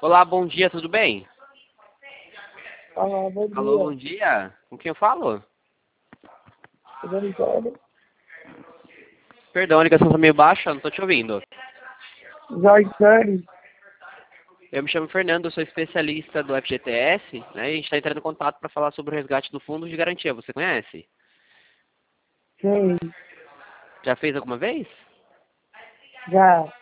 Olá, bom dia, tudo bem? Olá, bom Alô, dia. bom dia. Com quem eu falo? Jorge, Perdão, a ligação tá meio baixa, não tô te ouvindo. Jorge, Eu me chamo Fernando, eu sou especialista do FGTS, né? E a gente está entrando em contato para falar sobre o resgate do fundo de garantia. Você conhece? sim, Já fez alguma vez? já.